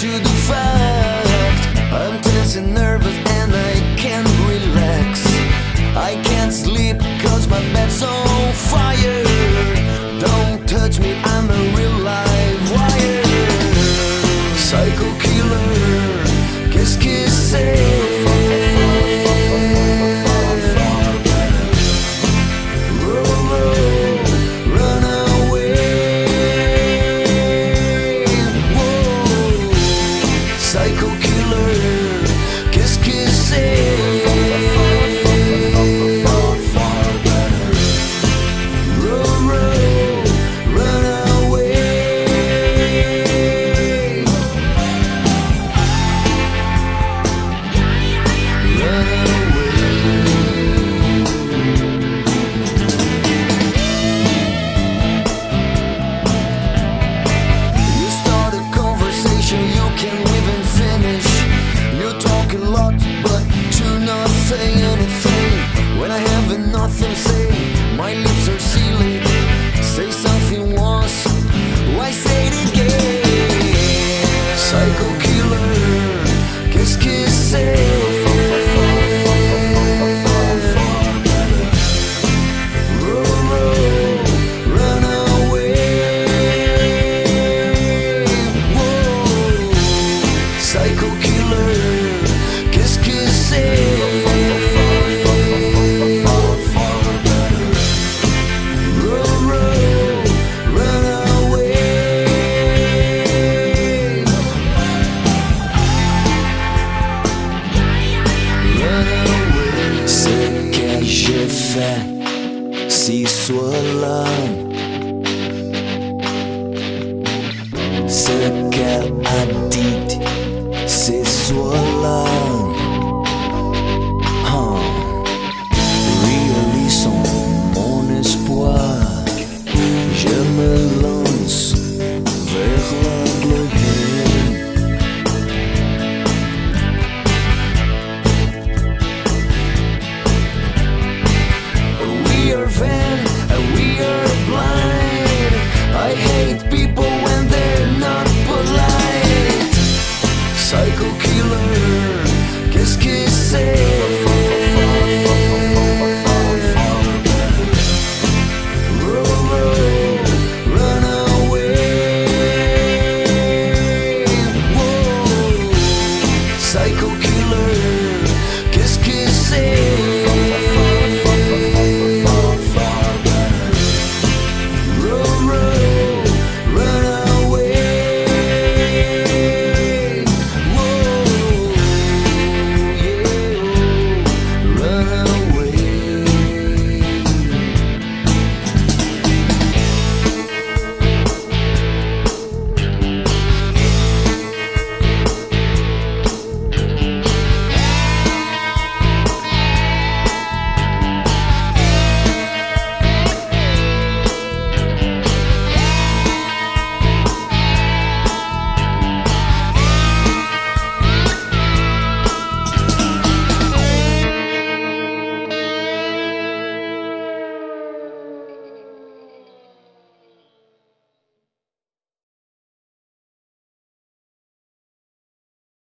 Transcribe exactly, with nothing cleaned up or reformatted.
to the fact I'm tense and nervous and I can't relax. I can't sleep cause my bed's on fire. Don't touch me, I'm a real live wire. Psycho killer, qu'est-ce que c'est? Psycho killer, qu'est-ce que c'est? Row, row, run away. Run away. You start a conversation you can't even finish. You talk a lot, but to not say anything. When I have nothing to say, my lips are sealed. Say something once, why say it again? Psycho killer, qu'est-ce que c'est? Row, row, run away. Whoa. Psycho killer, qu'est-ce que c'est? Row, row, run away. Run away. Ce que j'ai fait, si sois-là. Ce qu'elle a dit, c'est soit là.